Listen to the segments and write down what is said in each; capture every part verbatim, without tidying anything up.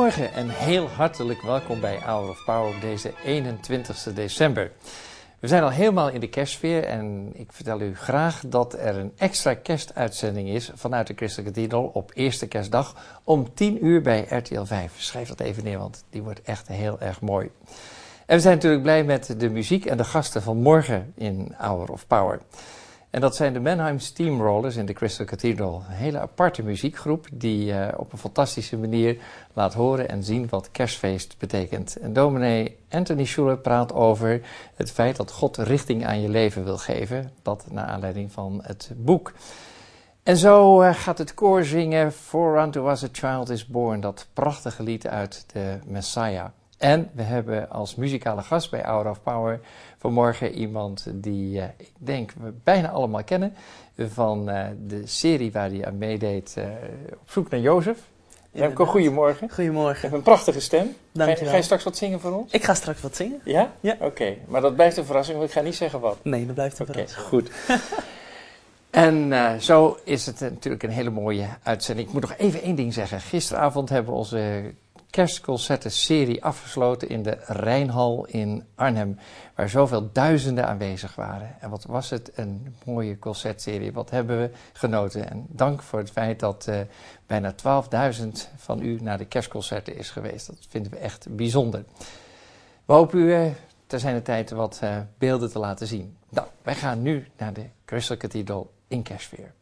Goedemorgen en heel hartelijk welkom bij Hour of Power op deze eenentwintigste december. We zijn al helemaal in de kerstsfeer en ik vertel u graag dat er een extra kerstuitzending is vanuit de Christelijke Cathedral op eerste kerstdag om tien uur bij R T L vijf. Schrijf dat even neer, want die wordt echt heel erg mooi. En we zijn natuurlijk blij met de muziek en de gasten van morgen in Hour of Power. En dat zijn de Mannheim Steamrollers in de Crystal Cathedral. Een hele aparte muziekgroep die uh, op een fantastische manier laat horen en zien wat kerstfeest betekent. En dominee Anthony Schuller praat over het feit dat God richting aan je leven wil geven. Dat naar aanleiding van het boek. En zo uh, gaat het koor zingen For Unto Us a Child is Born. Dat prachtige lied uit de Messiah. En we hebben als muzikale gast bij Hour of Power vanmorgen iemand die uh, ik denk we bijna allemaal kennen. Van uh, de serie waar hij aan meedeed, uh, Op zoek naar Jozef. Remco, goedemorgen. Goedemorgen. Je hebt een prachtige stem. Dank ga, je, ga je straks wat zingen voor ons? Ik ga straks wat zingen. Ja? Ja. Oké, okay. Maar dat blijft een verrassing, want ik ga niet zeggen wat. Nee, dat blijft een Oké, verrassing. goed. En uh, zo is het uh, natuurlijk een hele mooie uitzending. Ik moet nog even één ding zeggen. Gisteravond hebben we onze kerstconcerten-serie afgesloten in de Rijnhal in Arnhem, waar zoveel duizenden aanwezig waren. En wat was het een mooie concertserie, wat hebben we genoten. En dank voor het feit dat uh, bijna twaalfduizend van u naar de kerstconcerten is geweest. Dat vinden we echt bijzonder. We hopen u uh, ter zijner tijd wat uh, beelden te laten zien. Nou, wij gaan nu naar de Crystal Cathedral in kerstsfeer.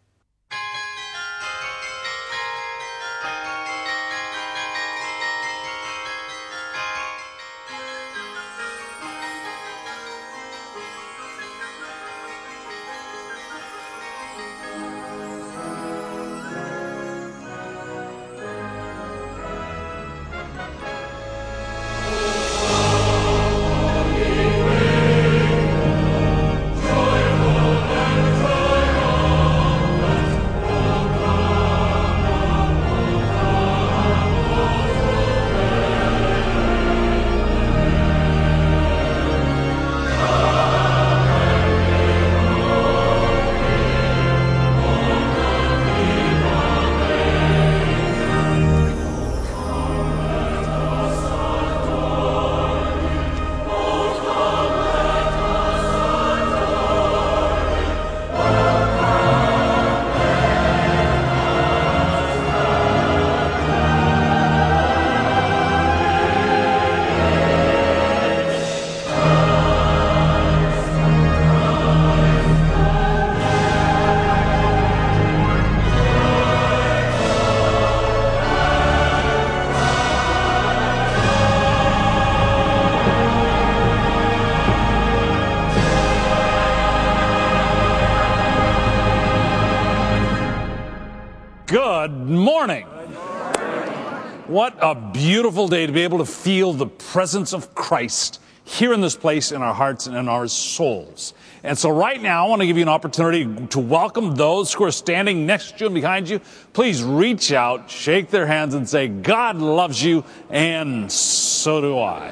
Good morning. What a beautiful day to be able to feel the presence of Christ here in this place in our hearts and in our souls. And so right now I want to give you an opportunity to welcome those who are standing next to you and behind you. Please reach out, shake their hands and say, God loves you and so do I.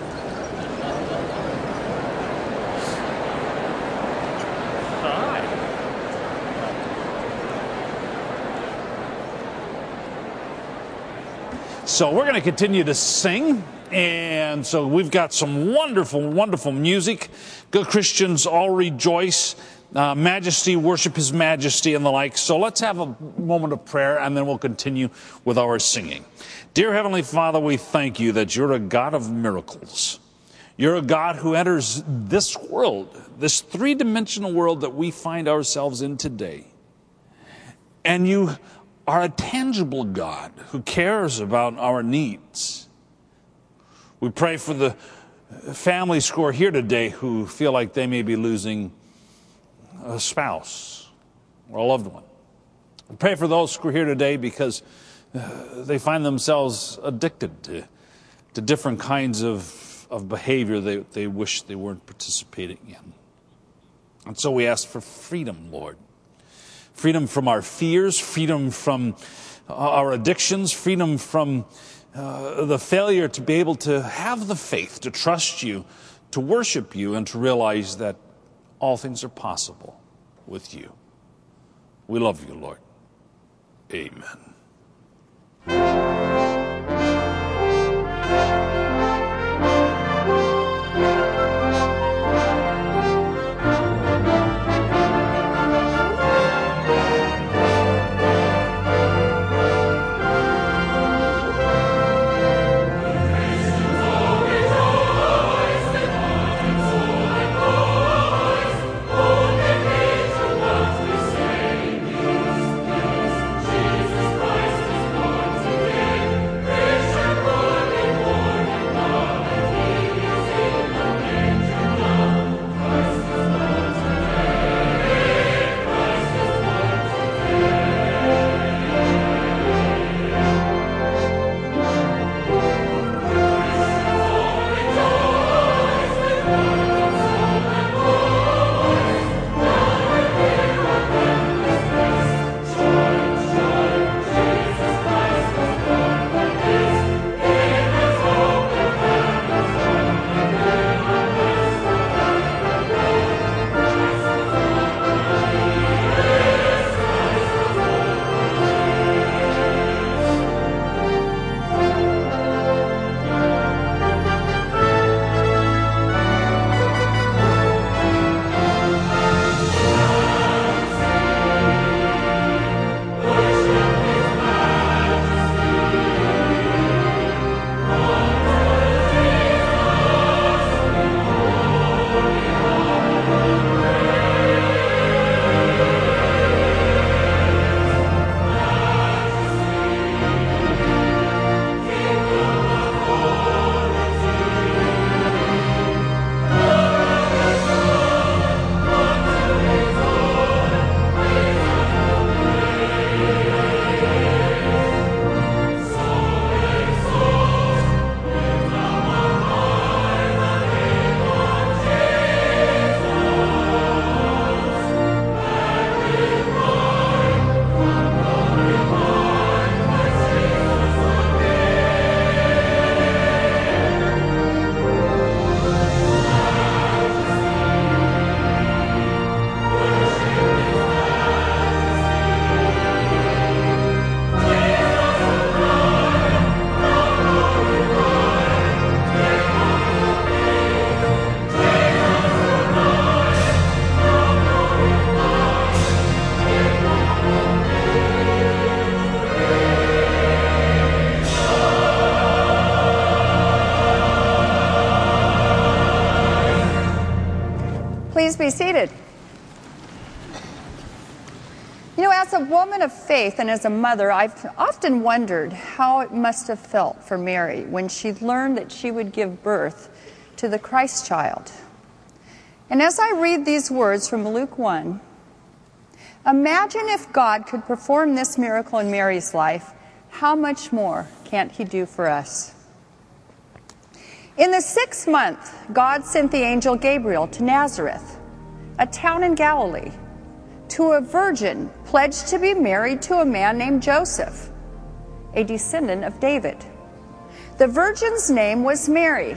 So we're going to continue to sing, and so we've got some wonderful, wonderful music. Good Christians all rejoice, uh, majesty, worship His majesty, and the like. So let's have a moment of prayer, and then we'll continue with our singing. Dear Heavenly Father, we thank you that you're a God of miracles. You're a God who enters this world, this three-dimensional world that we find ourselves in today. And you are a tangible God who cares about our needs. We pray for the families who are here today who feel like they may be losing a spouse or a loved one. We pray for those who are here today because uh, they find themselves addicted to, to different kinds of, of behavior they, they wish they weren't participating in. And so we ask for freedom, Lord. Freedom from our fears, freedom from our addictions, freedom from uh, the failure to be able to have the faith, to trust you, to worship you, and to realize that all things are possible with you. We love you, Lord. Amen. be seated. You know, as a woman of faith and as a mother, I've often wondered how it must have felt for Mary when she learned that she would give birth to the Christ child. And as I read these words from Luke one, imagine if God could perform this miracle in Mary's life, how much more can't He do for us? In the sixth month, God sent the angel Gabriel to Nazareth, a town in Galilee, to a virgin pledged to be married to a man named Joseph, a descendant of David. The virgin's name was Mary.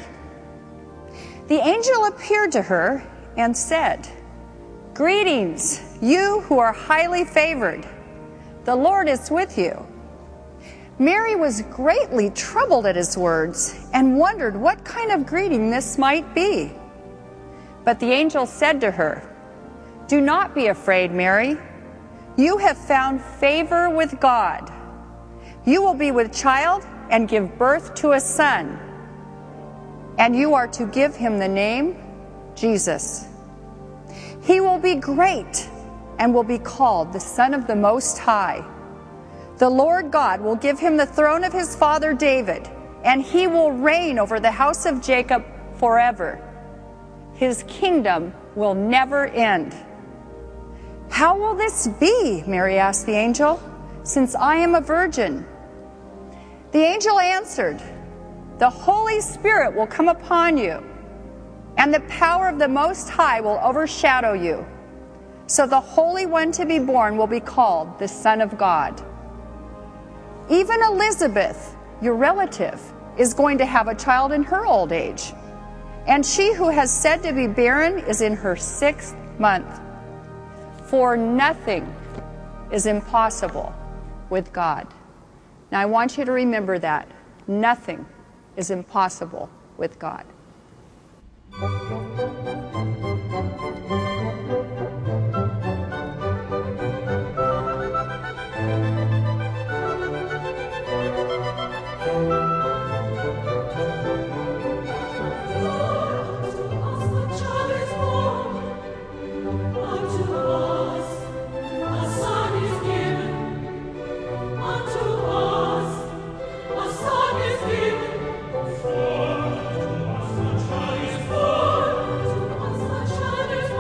The angel appeared to her and said, "Greetings, you who are highly favored. The Lord is with you." Mary was greatly troubled at his words and wondered what kind of greeting this might be. But the angel said to her, "Do not be afraid, Mary. You have found favor with God. You will be with child and give birth to a son, and you are to give him the name Jesus. He will be great and will be called the Son of the Most High. The Lord God will give him the throne of his father David, and he will reign over the house of Jacob forever. His kingdom will never end." "How will this be?" Mary asked the angel, "since I am a virgin?" The angel answered, "The Holy Spirit will come upon you, and the power of the Most High will overshadow you. So the Holy One to be born will be called the Son of God. Even Elizabeth, your relative, is going to have a child in her old age, and she who has said to be barren is in her sixth month. For nothing is impossible with God." Now I want you to remember that. Nothing is impossible with God. For to us a child is born, to us a child is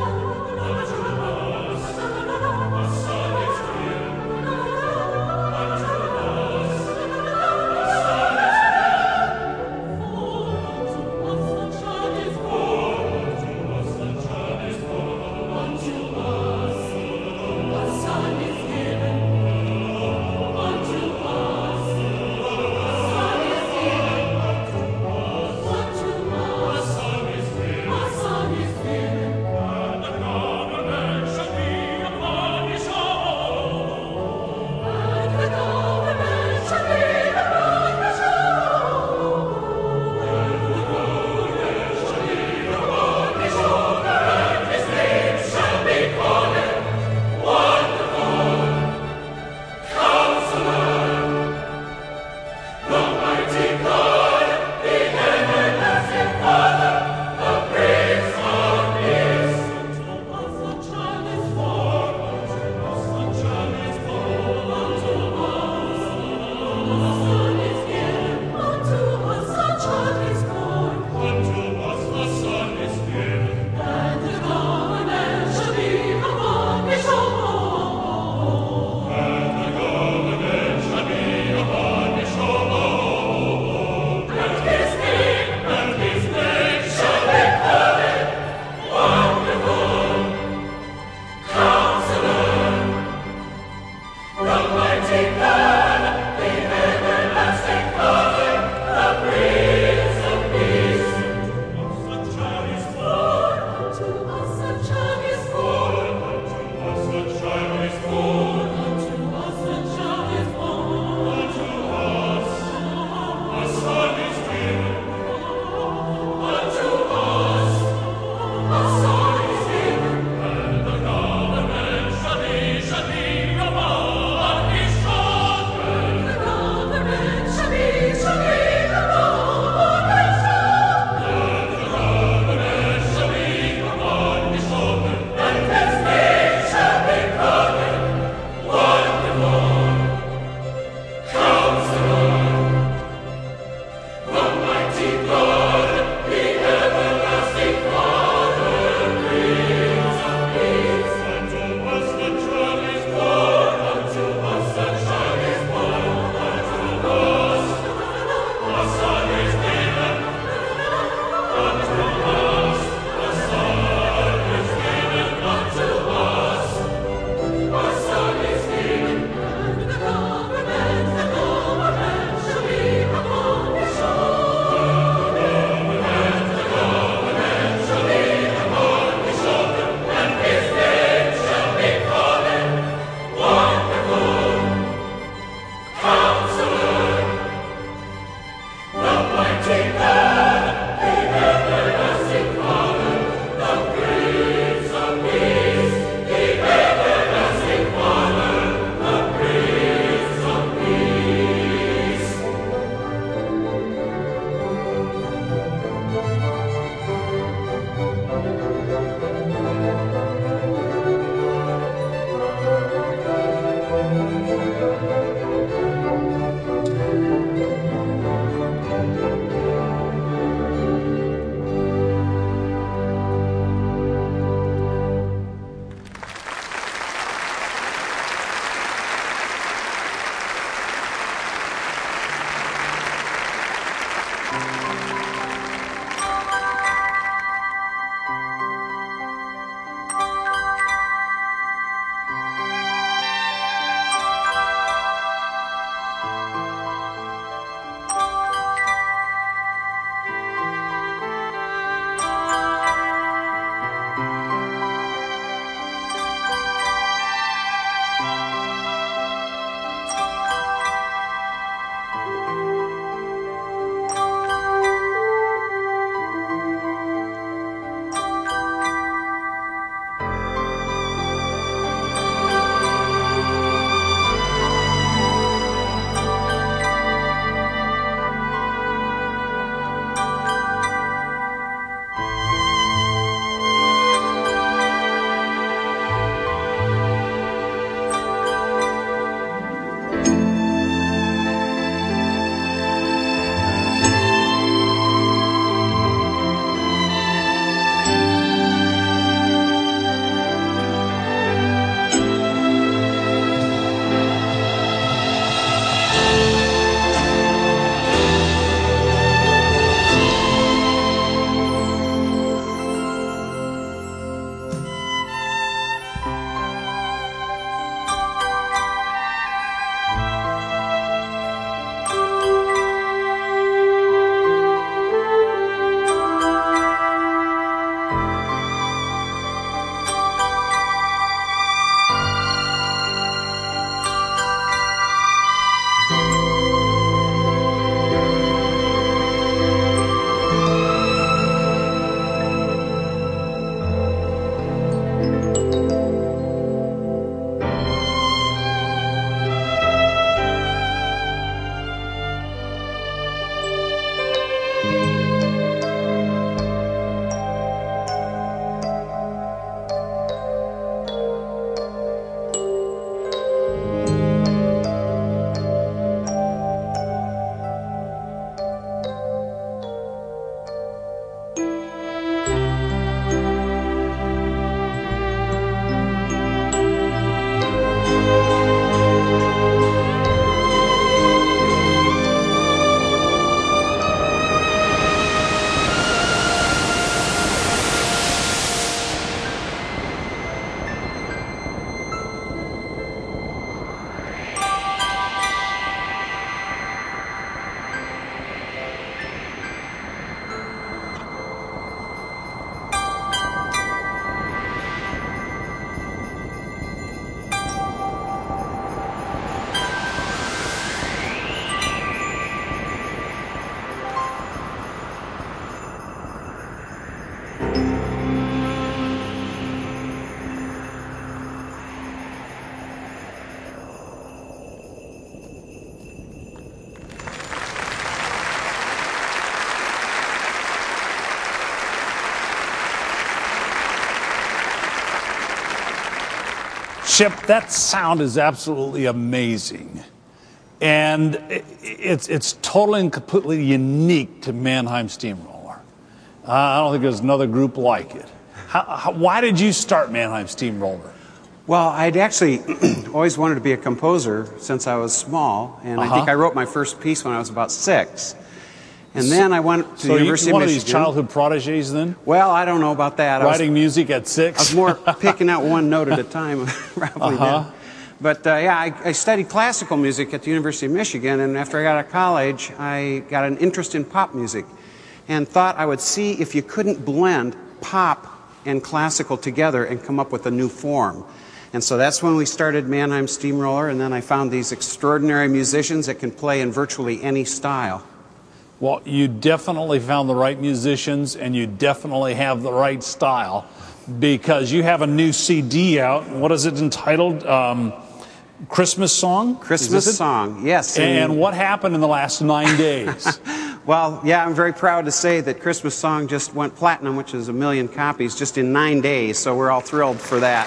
Chip, that sound is absolutely amazing. And it's, it's totally and completely unique to Mannheim Steamroller. Uh, I don't think there's another group like it. How, how, why did you start Mannheim Steamroller? Well, I'd actually always wanted to be a composer since I was small, and uh-huh. I think I wrote my first piece when I was about six. And then I went to so the University you, one of Michigan. of these childhood prodigies then? Well, I don't know about that. Writing I was, music at six? I was more picking out one note at a time, probably uh-huh. then. But uh, yeah, I, I studied classical music at the University of Michigan, and after I got out of college, I got an interest in pop music and thought I would see if you couldn't blend pop and classical together and come up with a new form. And so that's when we started Mannheim Steamroller, and then I found these extraordinary musicians that can play in virtually any style. Well, you definitely found the right musicians, and you definitely have the right style, because you have a new C D out. What is it entitled? Um, Christmas Song? Christmas Song, yes. And, and what happened in the last nine days? Well, yeah, I'm very proud to say that Christmas Song just went platinum, which is a million copies, just in nine days, so we're all thrilled for that.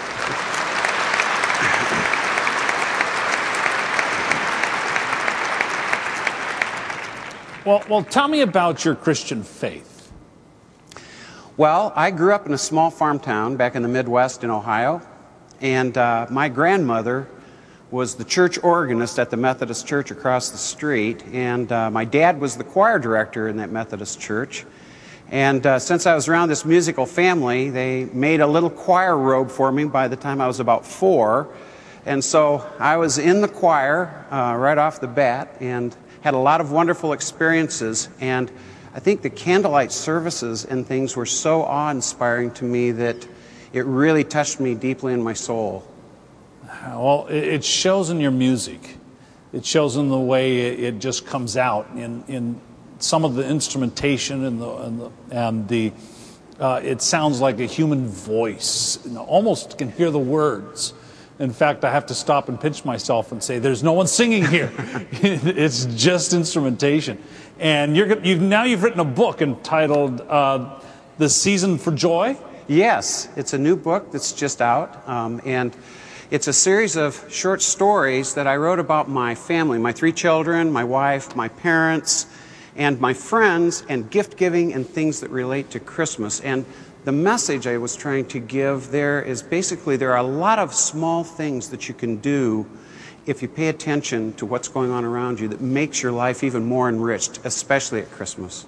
Well, well, tell me about your Christian faith. Well, I grew up in a small farm town back in the Midwest in Ohio, and uh, my grandmother was the church organist at the Methodist church across the street, and uh, my dad was the choir director in that Methodist church. And uh, since I was around this musical family, they made a little choir robe for me by the time I was about four. And so I was in the choir uh, right off the bat and had a lot of wonderful experiences. And I think the candlelight services and things were so awe-inspiring to me that it really touched me deeply in my soul. Well, it shows in your music. It shows in the way it just comes out in, in some of the instrumentation and the and the, and the uh, it sounds like a human voice. You know, almost can hear the words. In fact, I have to stop and pinch myself and say, "There's no one singing here. It's just instrumentation." And you're you've now you've written a book entitled uh, "The Season for Joy." Yes, it's a new book that's just out, um, and it's a series of short stories that I wrote about my family, my three children, my wife, my parents, and my friends, and gift giving and things that relate to Christmas. And the message I was trying to give there is basically there are a lot of small things that you can do if you pay attention to what's going on around you that makes your life even more enriched, especially at Christmas.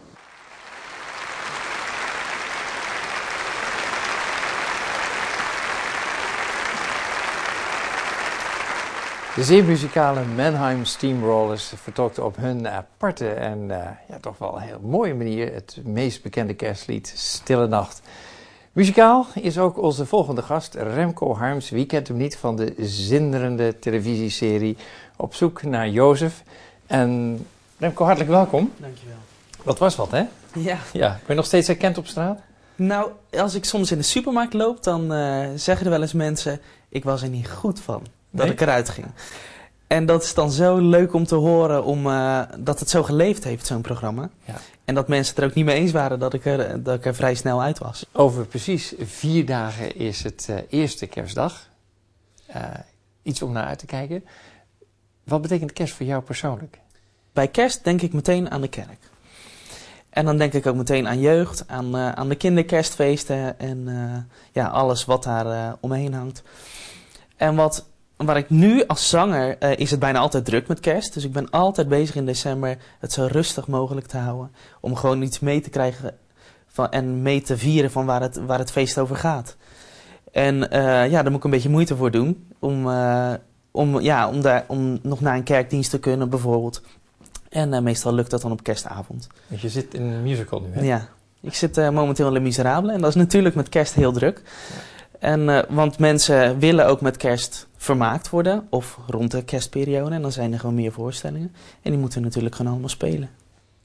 De zeer muzikale Mannheim Steamrollers vertolkten op hun aparte en uh, ja, toch wel een heel mooie manier het meest bekende kerstlied Stille Nacht. Muzikaal is ook onze volgende gast Remco Harms. Wie kent hem niet van de zinderende televisieserie Op zoek naar Jozef. En Remco, hartelijk welkom. Dankjewel. Dat was wat, hè? Ja. Ja. Ben je nog steeds herkend op straat? Nou, als ik soms in de supermarkt loop, dan uh, zeggen er wel eens mensen, ik was er niet goed van. Dat Nee? ik eruit ging. En dat is dan zo leuk om te horen, om, uh, dat het zo geleefd heeft, zo'n programma. Ja. En dat mensen het er ook niet mee eens waren dat ik er, dat ik er vrij snel uit was. Over precies vier dagen is het uh, eerste kerstdag. Uh, iets om naar uit te kijken. Wat betekent kerst voor jou persoonlijk? Bij kerst denk ik meteen aan de kerk. En dan denk ik ook meteen aan jeugd, aan, uh, aan de kinderkerstfeesten en uh, ja, alles wat daar uh, omheen hangt. En wat... Waar ik nu als zanger, uh, is het bijna altijd druk met kerst. Dus ik ben altijd bezig in december het zo rustig mogelijk te houden. Om gewoon iets mee te krijgen van, en mee te vieren van waar het, waar het feest over gaat. En uh, ja, daar moet ik een beetje moeite voor doen. Om, uh, om, ja, om, daar, om nog naar een kerkdienst te kunnen bijvoorbeeld. En uh, meestal lukt dat dan op kerstavond. Want je zit in een musical nu, hè? Ja, ik zit uh, momenteel in Les Miserables. En dat is natuurlijk met kerst heel druk. Ja. En, uh, want mensen willen ook met kerst vermaakt worden, of rond de kerstperiode. En dan zijn er gewoon meer voorstellingen. En die moeten we natuurlijk gewoon allemaal spelen.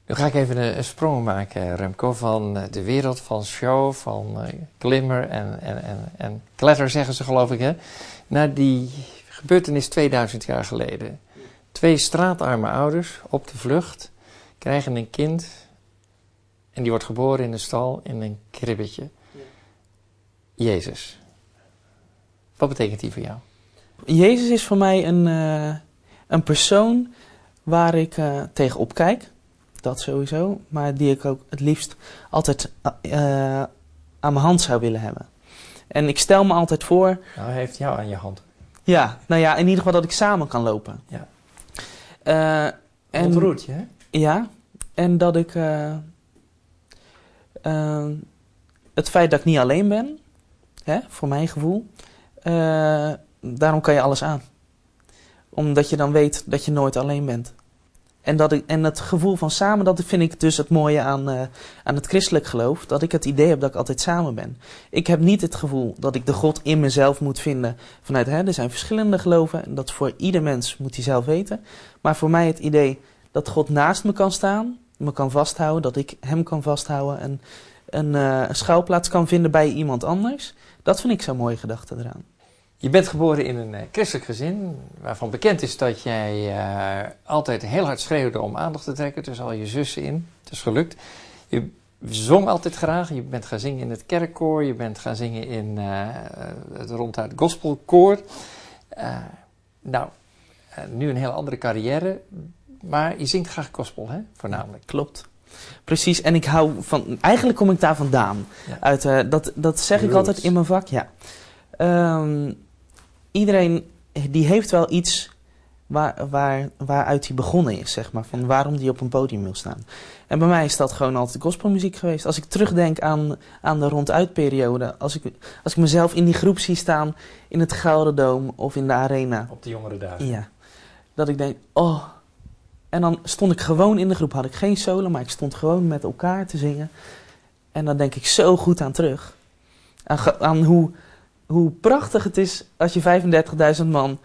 Nu ga ik even een, een sprong maken, Remco, van uh, de wereld van show, van uh, glimmer en, en, en, en clatter, zeggen ze geloof ik, hè, naar die gebeurtenis tweeduizend jaar geleden. Twee straatarme ouders op de vlucht krijgen een kind en die wordt geboren in een stal in een kribbetje. Jezus. Wat betekent die voor jou? Jezus is voor mij een, uh, een persoon waar ik uh, tegenop kijk. Dat sowieso. Maar die ik ook het liefst altijd uh, aan mijn hand zou willen hebben. En ik stel me altijd voor... Nou, hij heeft jou aan je hand. Ja, nou ja, in ieder geval dat ik samen kan lopen. Ja. Uh, en, Ontroert je, hè? Ja. En dat ik... Uh, uh, het feit dat ik niet alleen ben... Hè, voor mijn gevoel... Uh, daarom kan je alles aan. Omdat je dan weet dat je nooit alleen bent. En, dat ik, en het gevoel van samen, dat vind ik dus het mooie aan, uh, aan het christelijk geloof. Dat ik het idee heb dat ik altijd samen ben. Ik heb niet het gevoel dat ik de God in mezelf moet vinden. Vanuit, hè, er zijn verschillende geloven. En dat voor ieder mens moet hij zelf weten. Maar voor mij het idee dat God naast me kan staan. Me kan vasthouden. Dat ik hem kan vasthouden. En een, uh, een schuilplaats kan vinden bij iemand anders. Dat vind ik zo'n mooie gedachte eraan. Je bent geboren in een uh, christelijk gezin, waarvan bekend is dat jij uh, altijd heel hard schreeuwde om aandacht te trekken tussen al je zussen in. Het is gelukt. Je zong altijd graag, je bent gaan zingen in het kerkkoor, je bent gaan zingen in uh, het ronduit gospelkoor. Uh, nou, uh, nu een heel andere carrière, maar je zingt graag gospel, hè, voornamelijk. Klopt. Precies, en ik hou van, eigenlijk kom ik daar vandaan. Ja. Uit, uh, dat, dat zeg ik Roots. altijd in mijn vak, ja. Um, iedereen die heeft wel iets waar, waar, waaruit hij begonnen is, zeg maar. Van waarom die op een podium wil staan. En bij mij is dat gewoon altijd gospelmuziek geweest. Als ik terugdenk aan, aan de ronduitperiode. Als ik, als ik mezelf in die groep zie staan in het Gelderdoom of in de Arena. Op de jongere dagen. Ja. Dat ik denk, oh. En dan stond ik gewoon in de groep. Had ik geen solo, maar ik stond gewoon met elkaar te zingen. En dan denk ik zo goed aan terug. Aan, aan hoe... Hoe prachtig het is als je vijfendertigduizend man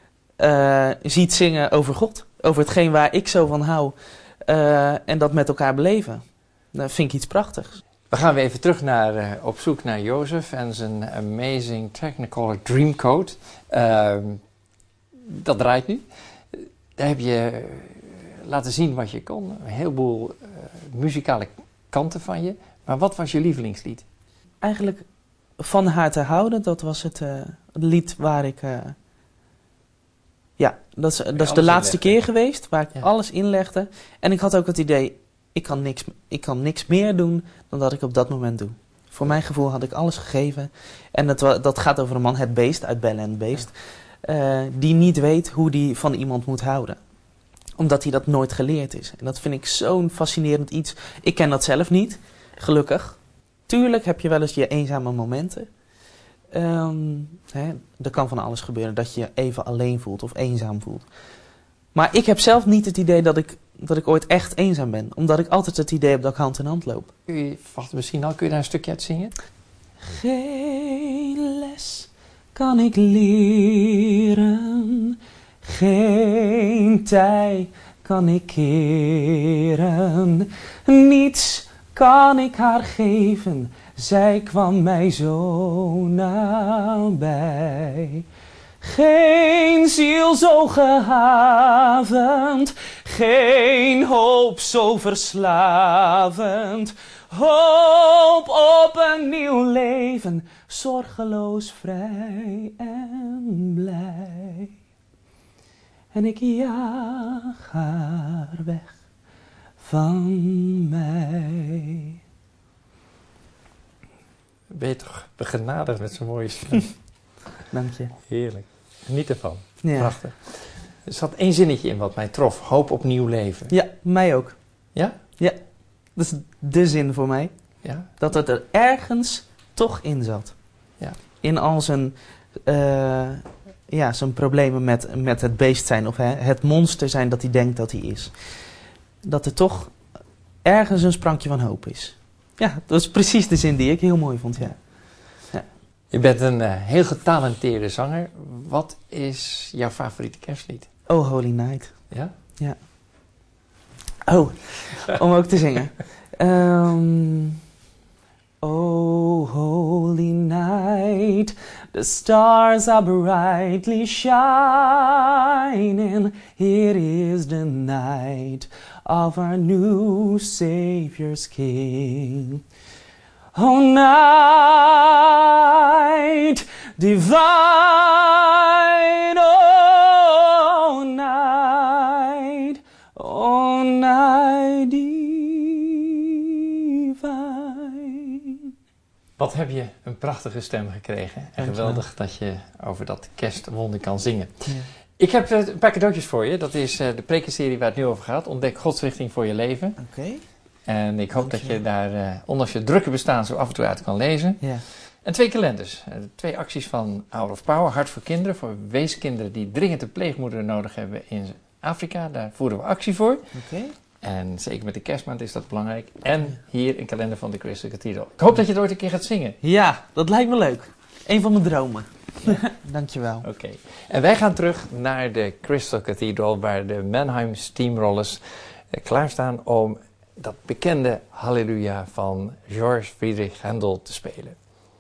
uh, ziet zingen over God. Over hetgeen waar ik zo van hou. Uh, en dat met elkaar beleven. Dat vind ik iets prachtigs. We gaan weer even terug naar, uh, op zoek naar Jozef en zijn amazing Technicolor Dreamcoat. Uh, dat draait nu. Daar heb je laten zien wat je kon. Een heleboel uh, muzikale kanten van je. Maar wat was je lievelingslied? Eigenlijk... Van haar te houden, dat was het, uh, het lied waar ik... Uh, ja, dat is, dat is de laatste keer geweest, waar ik ja. alles inlegde. En ik had ook het idee, ik kan, niks, ik kan niks meer doen dan dat ik op dat moment doe. Voor mijn gevoel had ik alles gegeven. En dat, dat gaat over een man, het beest, uit Belle en het Beest. Uh, die niet weet hoe die van iemand moet houden. Omdat hij dat nooit geleerd is. En dat vind ik zo'n fascinerend iets. Ik ken dat zelf niet, gelukkig. Tuurlijk heb je wel eens je eenzame momenten. Um, hè, er kan van alles gebeuren dat je je even alleen voelt of eenzaam voelt. Maar ik heb zelf niet het idee dat ik, dat ik ooit echt eenzaam ben. Omdat ik altijd het idee heb dat ik hand in hand loop. Kun je, wacht, misschien al, kun je daar een stukje uit zingen? Geen les kan ik leren. Geen tij kan ik keren. Niets kan ik haar geven, zij kwam mij zo nabij. Geen ziel zo gehavend, geen hoop zo verslavend. Hoop op een nieuw leven, zorgeloos, vrij en blij. En ik jaag haar weg van mij. Ben je toch begenadigd met zo'n mooie stem? Dank je. Heerlijk. Geniet ervan. Ja. Prachtig. Er zat één zinnetje in wat mij trof. Hoop op nieuw leven. Ja, mij ook. Ja? Ja, dat is de zin voor mij. Ja? Dat het er ergens toch in zat. Ja. In al zijn, uh, ja, zijn problemen met, met het beest zijn. Of hè, het monster zijn dat hij denkt dat hij is. Dat er toch ergens een sprankje van hoop is. Ja, dat is precies de zin die ik heel mooi vond, ja. Ja. Je bent een uh, heel getalenteerde zanger. Wat is jouw favoriete kerstlied? Oh, Holy Night. Ja? Ja. Oh, om ook te zingen. Um, oh, holy night, the stars are brightly shining. It is the night of our new Savior's King. Oh, night divine, oh, night, oh, night divine. Wat heb je een prachtige stem gekregen. En geweldig dat je over dat kerstwonder kan zingen. Ja. Ik heb een paar cadeautjes voor je. Dat is de prekenserie waar het nu over gaat. Ontdek Gods richting voor je leven. Oké. Okay. En ik hoop dat je daar, uh, ondanks je drukke bestaan, zo af en toe uit kan lezen. Ja. En twee kalenders. Uh, twee acties van Hour of Power. Hart voor kinderen. Voor weeskinderen die dringend een pleegmoeder nodig hebben in Afrika. Daar voeren we actie voor. Oké. Okay. En zeker met de kerstmaand is dat belangrijk. En hier een kalender van de Crystal Cathedral. Ik hoop dat je het ooit een keer gaat zingen. Ja, dat lijkt me leuk. Eén van mijn dromen. Ja. Dankjewel. Oké. Okay. En wij gaan terug naar de Crystal Cathedral, waar de Mannheim Steamrollers uh, klaarstaan om dat bekende Halleluja van George Friedrich Händel te spelen.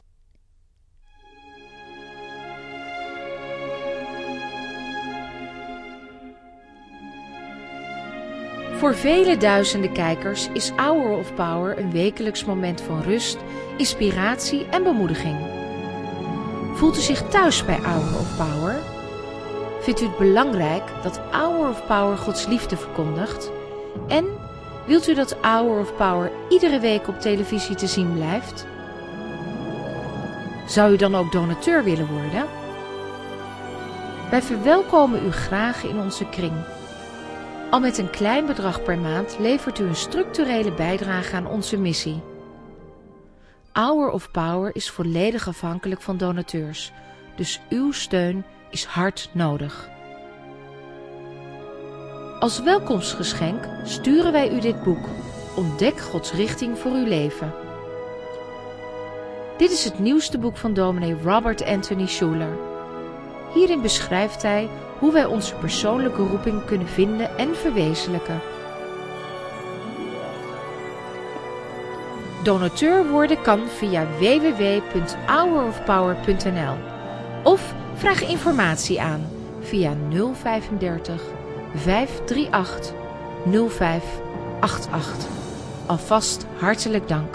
Voor vele duizenden kijkers is Hour of Power een wekelijks moment van rust, inspiratie en bemoediging. Voelt u zich thuis bij Hour of Power? Vindt u het belangrijk dat Hour of Power Gods liefde verkondigt? En wilt u dat Hour of Power iedere week op televisie te zien blijft? Zou u dan ook donateur willen worden? Wij verwelkomen u graag in onze kring. Al met een klein bedrag per maand levert u een structurele bijdrage aan onze missie. Hour of Power is volledig afhankelijk van donateurs, dus uw steun is hard nodig. Als welkomstgeschenk sturen wij u dit boek, Ontdek Gods richting voor uw leven. Dit is het nieuwste boek van dominee Robert Anthony Schuller. Hierin beschrijft hij hoe wij onze persoonlijke roeping kunnen vinden en verwezenlijken. Donateur worden kan via w w w punt hour of power punt n l of vraag informatie aan via nul vijfendertig vijf drie acht nul vijf acht acht. Alvast hartelijk dank.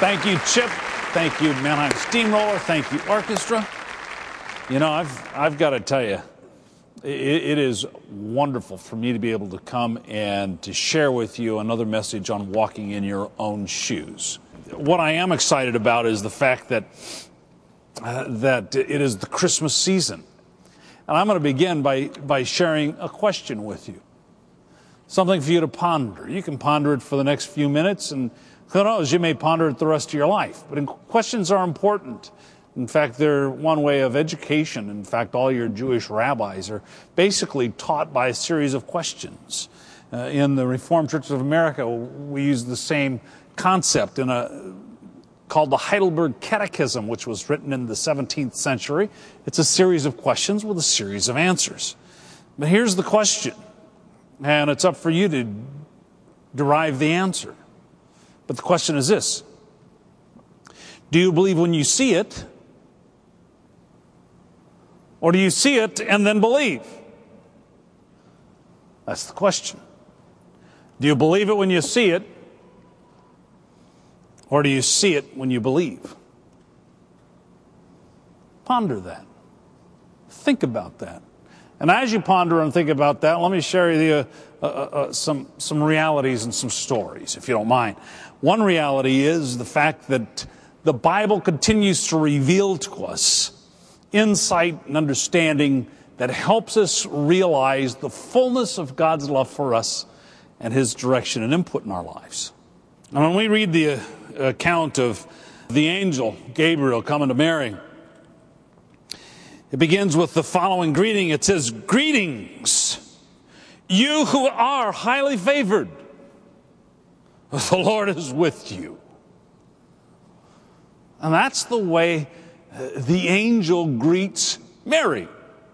Thank you, Chip. Thank you, Mannheim Steamroller. Thank you, orchestra. You know, I've, I've got to tell you, it, it is wonderful for me to be able to come and to share with you another message on walking in your own shoes. What I am excited about is the fact that, uh, that it is the Christmas season. And I'm going to begin by, by sharing a question with you. Something for you to ponder. You can ponder it for the next few minutes, and who knows, you may ponder it the rest of your life. But questions are important. In fact, they're one way of education. In fact, all your Jewish rabbis are basically taught by a series of questions. Uh, in the Reformed Church of America, we use the same concept in a called the Heidelberg Catechism, which was written in the seventeenth century. It's a series of questions with a series of answers. But here's the question, and it's up for you to derive the answer. But the question is this: do you believe when you see it, or do you see it and then believe? That's the question. Do you believe it when you see it, or do you see it when you believe? Ponder that. Think about that. And as you ponder and think about that, let me share with you uh, uh, uh, some, some realities and some stories, if you don't mind. One reality is the fact that the Bible continues to reveal to us insight and understanding that helps us realize the fullness of God's love for us and His direction and input in our lives. And when we read the account of the angel Gabriel coming to Mary, it begins with the following greeting. It says, "Greetings, you who are highly favored. The Lord is with you." And that's the way the angel greets Mary.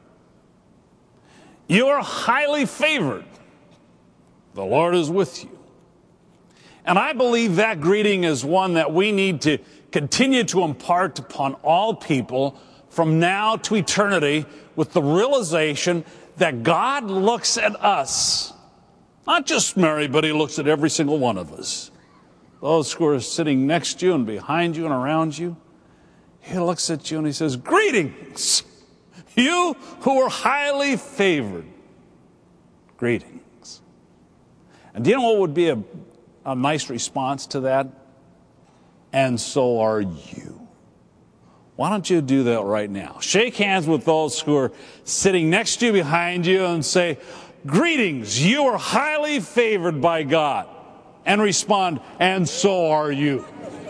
You are highly favored. The Lord is with you. And I believe that greeting is one that we need to continue to impart upon all people from now to eternity, with the realization that God looks at us, not just Mary, but He looks at every single one of us. Those who are sitting next to you and behind you and around you, He looks at you and He says, "Greetings, you who are highly favored." Greetings. And do you know what would be a, a nice response to that? And so are you. Why don't you do that right now? Shake hands with those who are sitting next to you, behind you, and say, "Greetings, you are highly favored by God." And respond, "And so are you."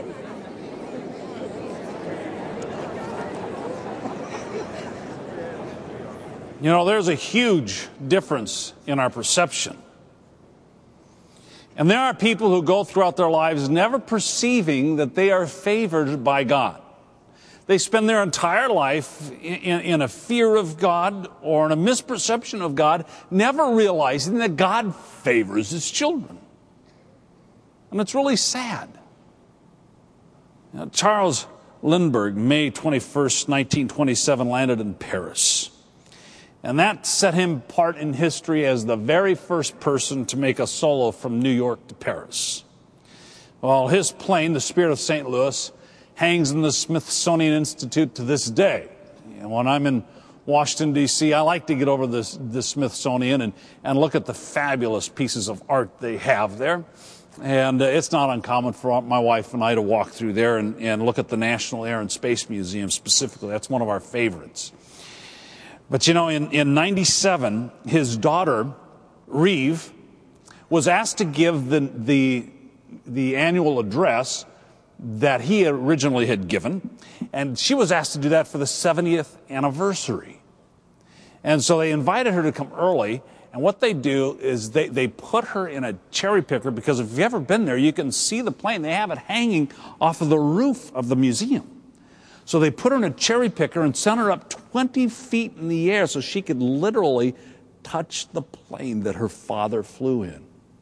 You know, there's a huge difference in our perception. And there are people who go throughout their lives never perceiving that they are favored by God. They spend their entire life in, in, in a fear of God or in a misperception of God, never realizing that God favors His children. And it's really sad. You know, Charles Lindbergh, May twenty-first, nineteen twenty-seven, landed in Paris. And that set him apart in history as the very first person to make a solo from New York to Paris. Well, his plane, the Spirit of Saint Louis, hangs in the Smithsonian Institute to this day. And when I'm in Washington, D C, I like to get over this, the Smithsonian and, and look at the fabulous pieces of art they have there. And uh, it's not uncommon for my wife and I to walk through there and, and look at the National Air and Space Museum specifically. That's one of our favorites. But you know, in, in ninety-seven, his daughter, Reeve, was asked to give the, the, the annual address that he originally had given. And she was asked to do that for the seventieth anniversary. And so they invited her to come early. And what they do is they, they put her in a cherry picker, because if you've ever been there, you can see the plane. They have it hanging off of the roof of the museum. So they put her in a cherry picker and sent her up twenty feet in the air so she could literally touch the plane that her father flew in.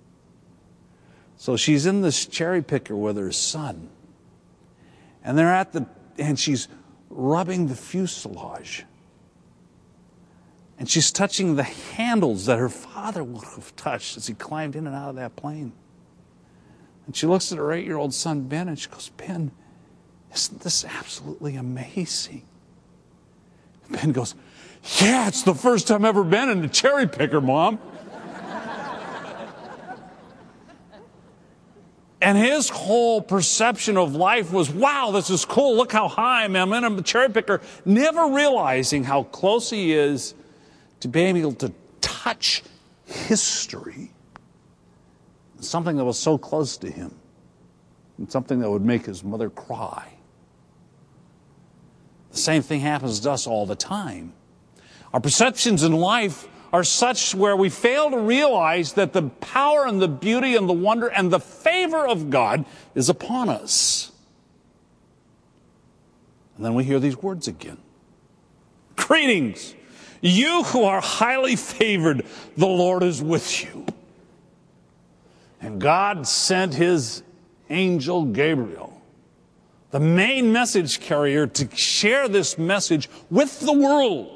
So she's in this cherry picker with her son. And they're at the, and she's rubbing the fuselage. And she's touching the handles that her father would have touched as he climbed in and out of that plane. And she looks at her eight-year-old son, Ben, and she goes, Ben, isn't this absolutely amazing? Ben goes, yeah, it's the first time I've ever been in a cherry picker, Mom. And his whole perception of life was, wow, this is cool. Look how high I am. I'm in a cherry picker. Never realizing how close he is to being able to touch history. Something that was so close to him. And something that would make his mother cry. The same thing happens to us all the time. Our perceptions in life are such where we fail to realize that the power and the beauty and the wonder and the favor of God is upon us. And then we hear these words again. Greetings, you who are highly favored, the Lord is with you. And God sent his angel Gabriel, the main message carrier, to share this message with the world.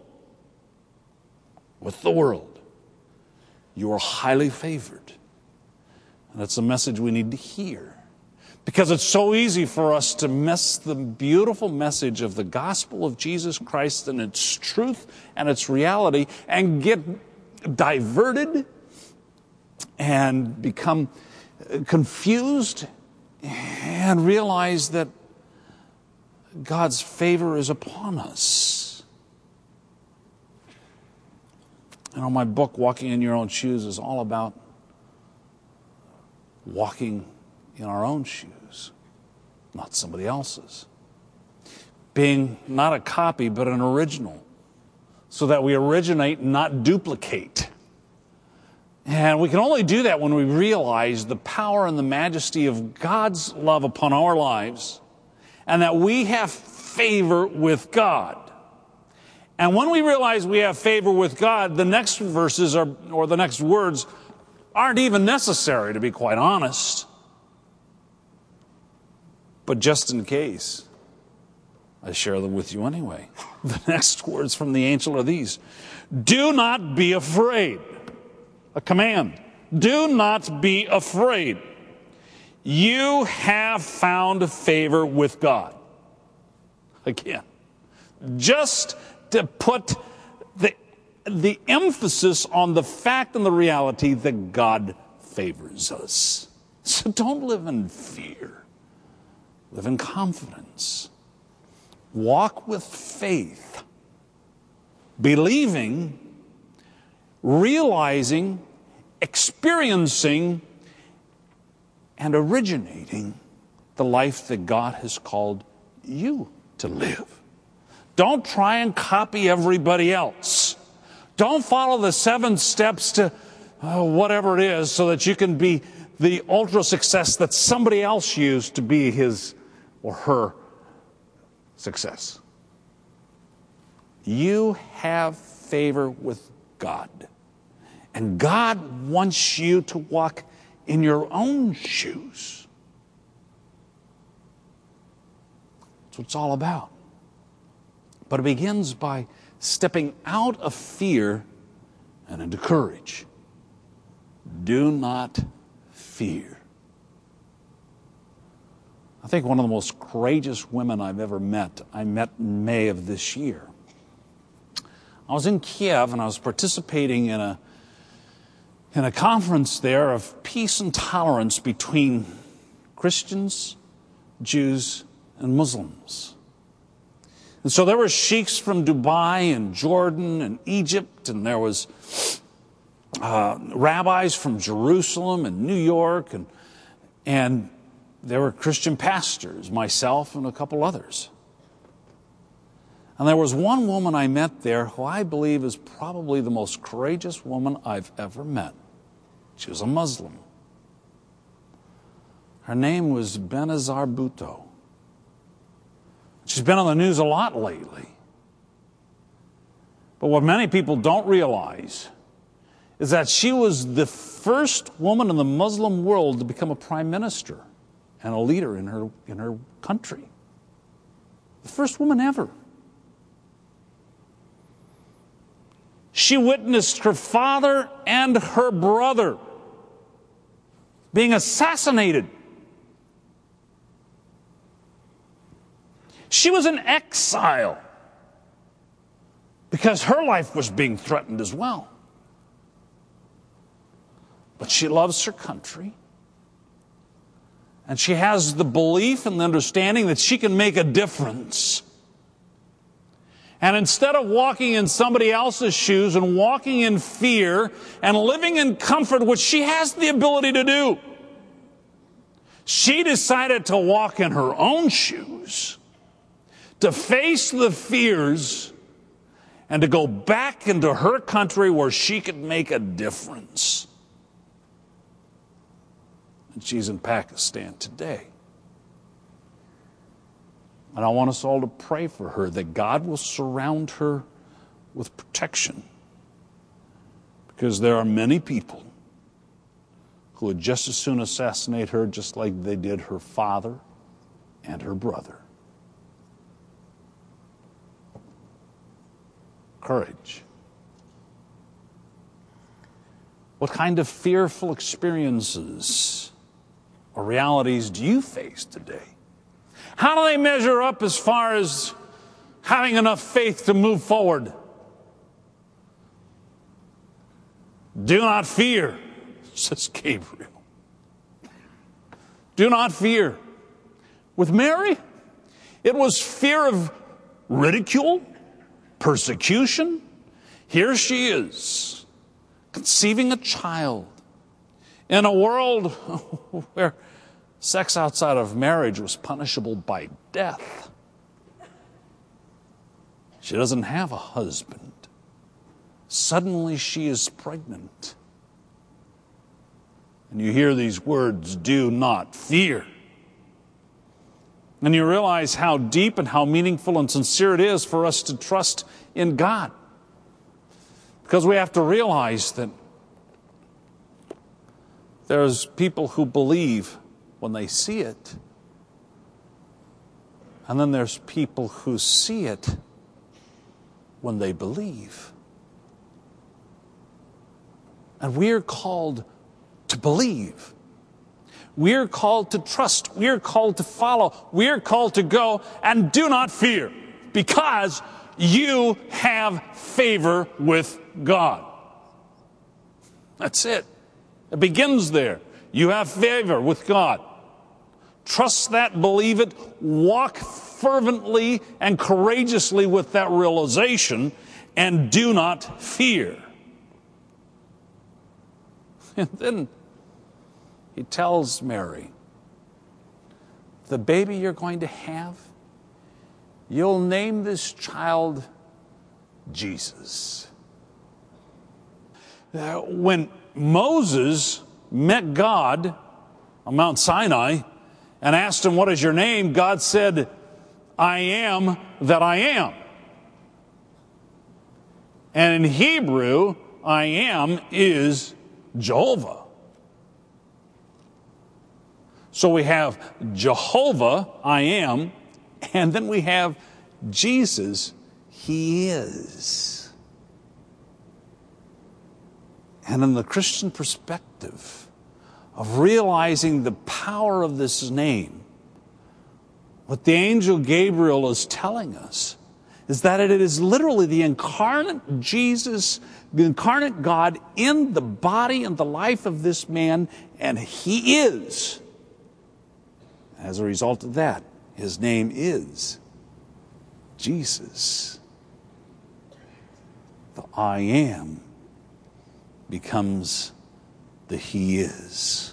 With the world. You are highly favored. And that's a message we need to hear. Because it's so easy for us to miss the beautiful message of the gospel of Jesus Christ and its truth and its reality and get diverted and become confused and realize that God's favor is upon us. You know, my book, Walking in Your Own Shoes, is all about walking in our own shoes, not somebody else's. Being not a copy, but an original, so that we originate and not duplicate. And we can only do that when we realize the power and the majesty of God's love upon our lives, and that we have favor with God. And when we realize we have favor with God, the next verses are, or the next words aren't even necessary, to be quite honest. But just in case, I share them with you anyway. The next words from the angel are these. Do not be afraid. A command. Do not be afraid. You have found favor with God. Again, just to put the, the emphasis on the fact and the reality that God favors us. So don't live in fear. Live in confidence. Walk with faith. Believing, realizing, experiencing, and originating the life that God has called you to live. Don't try and copy everybody else. Don't follow the seven steps to uh, whatever it is so that you can be the ultra success that somebody else used to be his or her success. You have favor with God. And God wants you to walk in your own shoes. That's what it's all about. But it begins by stepping out of fear and into courage. Do not fear. I think one of the most courageous women I've ever met, I met in May of this year. I was in Kiev and I was participating in a, in a conference there of peace and tolerance between Christians, Jews, and Muslims. And so there were sheikhs from Dubai and Jordan and Egypt, and there was uh, rabbis from Jerusalem and New York, and and there were Christian pastors, myself and a couple others. And there was one woman I met there who I believe is probably the most courageous woman I've ever met. She was a Muslim. Her name was Benazir Bhutto. She's been on the news a lot lately. But what many people don't realize is that she was the first woman in the Muslim world to become a prime minister and a leader in her, in her country. The first woman ever. She witnessed her father and her brother being assassinated. She was in exile because her life was being threatened as well. But she loves her country. And she has the belief and the understanding that she can make a difference. And instead of walking in somebody else's shoes and walking in fear and living in comfort, which she has the ability to do, she decided to walk in her own shoes, to face the fears, and to go back into her country where she could make a difference. And she's in Pakistan today. And I want us all to pray for her that God will surround her with protection. Because there are many people who would just as soon assassinate her just like they did her father and her brother. Courage. What kind of fearful experiences or realities do you face today? How do they measure up as far as having enough faith to move forward? Do not fear, says Gabriel. Do not fear. With Mary, it was fear of ridicule, persecution. Here she is, conceiving a child in a world where sex outside of marriage was punishable by death. She doesn't have a husband. Suddenly she is pregnant. And you hear these words, do not fear. And you realize how deep and how meaningful and sincere it is for us to trust in God. Because we have to realize that there's people who believe when they see it. And then there's people who see it when they believe. And we're called to believe. We're called to trust. We're called to follow. We're called to go, and do not fear, because you have favor with God. That's it. It begins there. You have favor with God. Trust that, believe it, walk fervently and courageously with that realization, and do not fear. And then he tells Mary, the baby you're going to have, you'll name this child Jesus. Uh, when Moses met God on Mount Sinai and asked him, what is your name? God said, I am that I am. And in Hebrew, I am is Jehovah. So we have Jehovah, I am, and then we have Jesus, He is. And in the Christian perspective of realizing the power of this name, what the angel Gabriel is telling us is that it is literally the incarnate Jesus, the incarnate God in the body and the life of this man, and He is. As a result of that, His name is Jesus. The I am becomes the He is.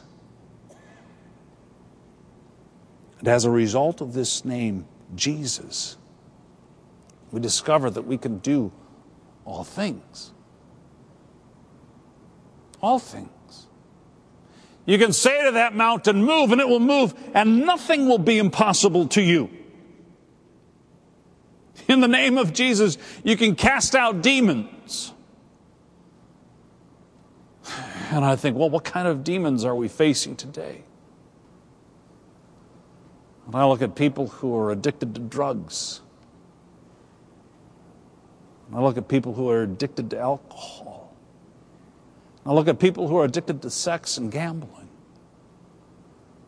And as a result of this name, Jesus, we discover that we can do all things. All things. You can say to that mountain, move, and it will move, and nothing will be impossible to you. In the name of Jesus, you can cast out demons. And I think, well, what kind of demons are we facing today? And I look at people who are addicted to drugs. And I look at people who are addicted to alcohol. I look at people who are addicted to sex and gambling.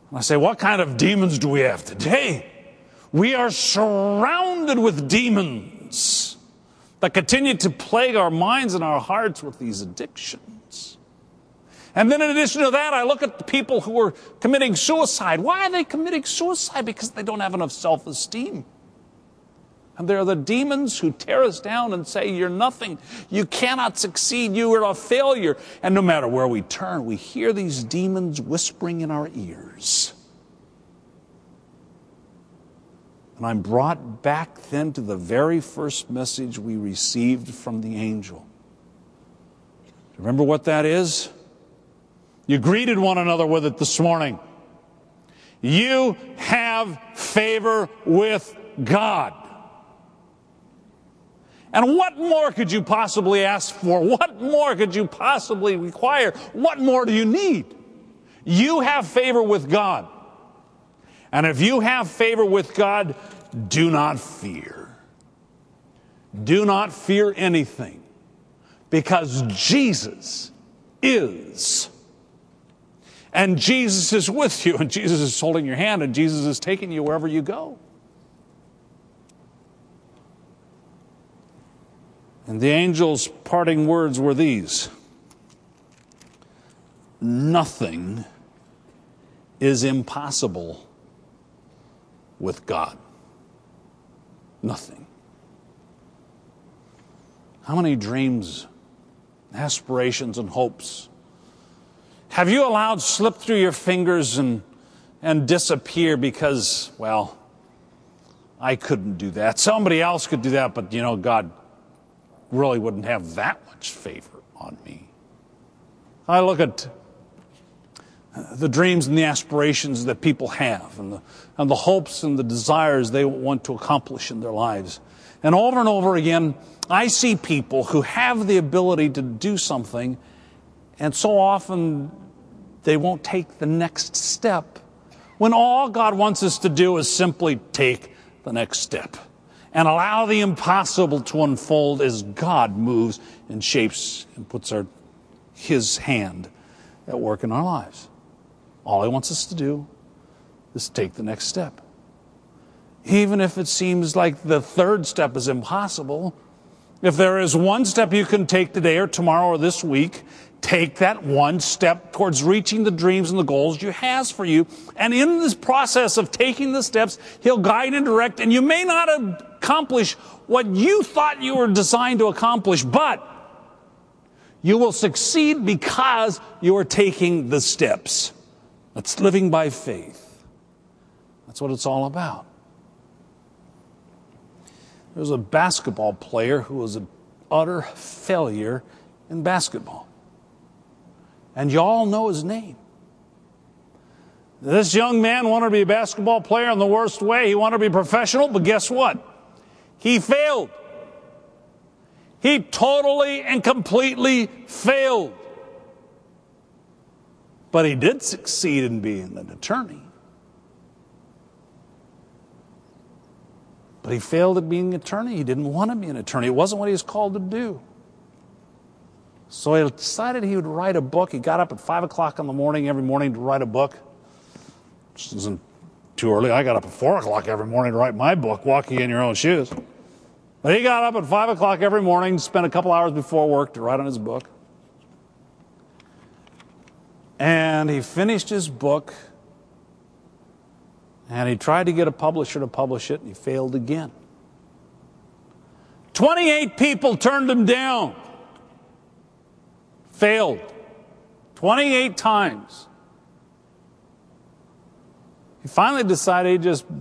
And I say, what kind of demons do we have today? We are surrounded with demons that continue to plague our minds and our hearts with these addictions. And then in addition to that, I look at the people who are committing suicide. Why are they committing suicide? Because they don't have enough self-esteem. And they're the demons who tear us down and say, you're nothing. You cannot succeed. You are a failure. And no matter where we turn, we hear these demons whispering in our ears. And I'm brought back then to the very first message we received from the angel. Remember what that is? You greeted one another with it this morning. You have favor with God. And what more could you possibly ask for? What more could you possibly require? What more do you need? You have favor with God. And if you have favor with God, do not fear. Do not fear anything, because Jesus is. And Jesus is with you, and Jesus is holding your hand, and Jesus is taking you wherever you go. And the angel's parting words were these: nothing is impossible with God. Nothing. How many dreams, aspirations, and hopes have you allowed slip through your fingers and, and disappear because, well, I couldn't do that. Somebody else could do that, but, you know, God really wouldn't have that much favor on me. I look at the dreams and the aspirations that people have, and the, and the hopes and the desires they want to accomplish in their lives. And over and over again, I see people who have the ability to do something, and so often they won't take the next step, when all God wants us to do is simply take the next step and allow the impossible to unfold as God moves and shapes and puts our, His hand at work in our lives. All He wants us to do is take the next step. Even if it seems like the third step is impossible, if there is one step you can take today or tomorrow or this week, take that one step towards reaching the dreams and the goals He has for you. And in this process of taking the steps, He'll guide and direct, and you may not accomplish what you thought you were designed to accomplish, but you will succeed because you are taking the steps. That's living by faith. That's what it's all about. There was a basketball player who was an utter failure in basketball. And you all know his name. This young man wanted to be a basketball player in the worst way. He wanted to be professional, but guess what? He failed. He totally and completely failed. But he did succeed in being an attorney. But he failed at being an attorney. He didn't want to be an attorney. It wasn't what he was called to do. So he decided he would write a book. He got up at five o'clock in the morning every morning to write a book. Which isn't too early. I got up at four o'clock every morning to write my book, Walking in Your Own Shoes. But he got up at five o'clock every morning, spent a couple hours before work to write on his book. And he finished his book, and he tried to get a publisher to publish it, and he failed again. twenty-eight people turned him down. Failed. twenty-eight times. He finally decided he'd just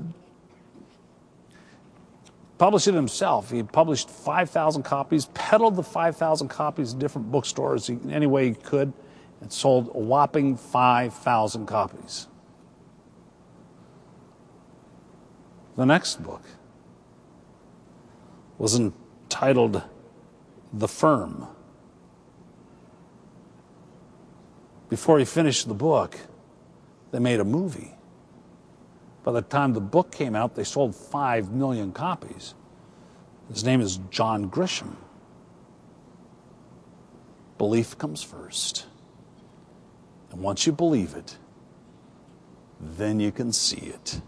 publish it himself. He published five thousand copies, peddled the five thousand copies in different bookstores any way he could, and sold a whopping five thousand copies. The next book was entitled The Firm. Before he finished the book, they made a movie. By the time the book came out, they sold five million copies. His name is John Grisham. Belief comes first. And once you believe it, then you can see it.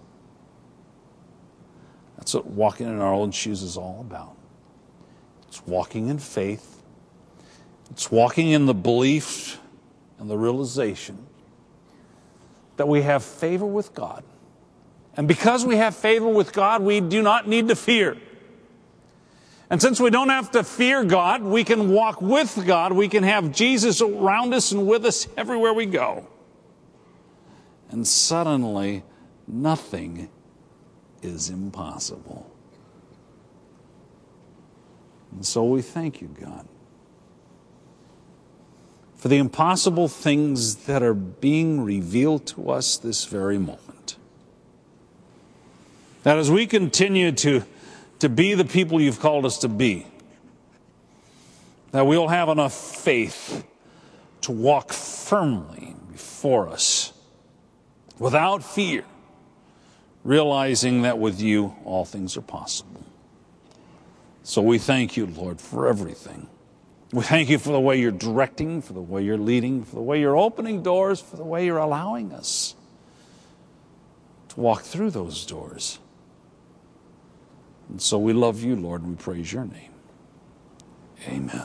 That's what walking in our own shoes is all about. It's walking in faith. It's walking in the belief and the realization that we have favor with God. And because we have favor with God, we do not need to fear. And since we don't have to fear God, we can walk with God. We can have Jesus around us and with us everywhere we go. And suddenly, nothing is impossible. And so we thank you, God, for the impossible things that are being revealed to us this very moment. That as we continue to, to be the people you've called us to be, that we'll have enough faith to walk firmly before us without fear, realizing that with you all things are possible. So we thank you, Lord, for everything. We thank you for the way you're directing, for the way you're leading, for the way you're opening doors, for the way you're allowing us to walk through those doors. And so we love you, Lord, and we praise your name. Amen.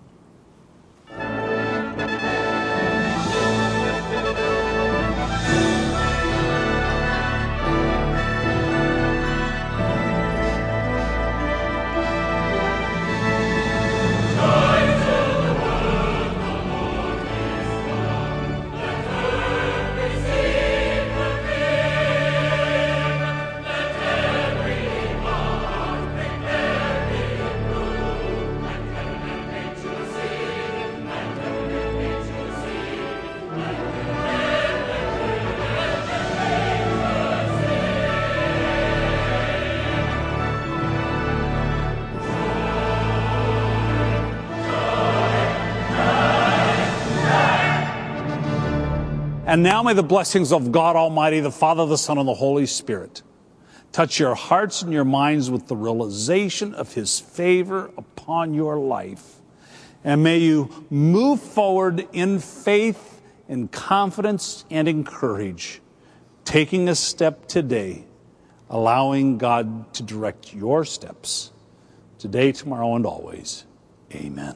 And now may the blessings of God Almighty, the Father, the Son, and the Holy Spirit touch your hearts and your minds with the realization of His favor upon your life. And may you move forward in faith, in confidence, and in courage, taking a step today, allowing God to direct your steps today, tomorrow, and always. Amen.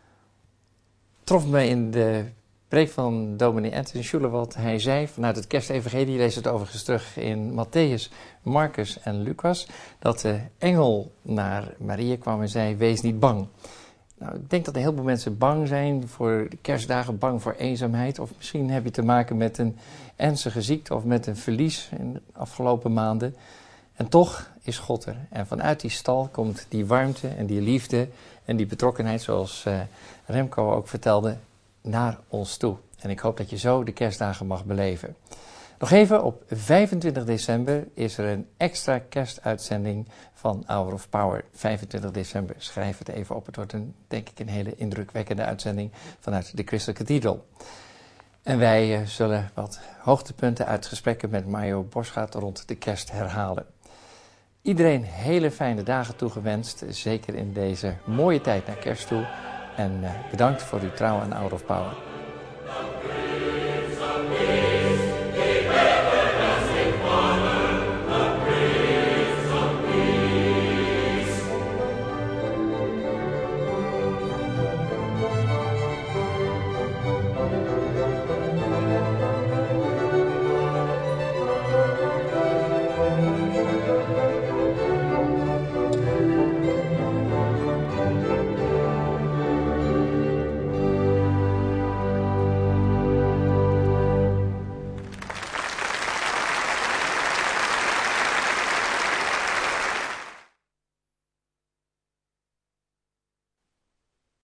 Trof me in de preek van dominee Anthony Schuller wat hij zei vanuit het kerstevangelie, lees het overigens terug in Matthäus, Marcus en Lucas, dat de engel naar Maria kwam en zei, wees niet bang. Nou, ik denk dat een heleboel mensen bang zijn voor de kerstdagen, bang voor eenzaamheid, of misschien heb je te maken met een ernstige ziekte of met een verlies in de afgelopen maanden. En toch is God er. En vanuit die stal komt die warmte en die liefde en die betrokkenheid, zoals uh, Remco ook vertelde, naar ons toe. En ik hoop dat je zo de kerstdagen mag beleven. Nog even, op vijfentwintig december is er een extra kerstuitzending van Hour of Power. vijfentwintig december, schrijf het even op. Het wordt een, denk ik, een hele indrukwekkende uitzending vanuit de Crystal Cathedral. En wij uh, zullen wat hoogtepunten uit gesprekken met Mario Boschgaard rond de kerst herhalen. Iedereen hele fijne dagen toegewenst, zeker in deze mooie tijd naar kerst toe. En uh, bedankt voor uw trouw aan Hour of Power.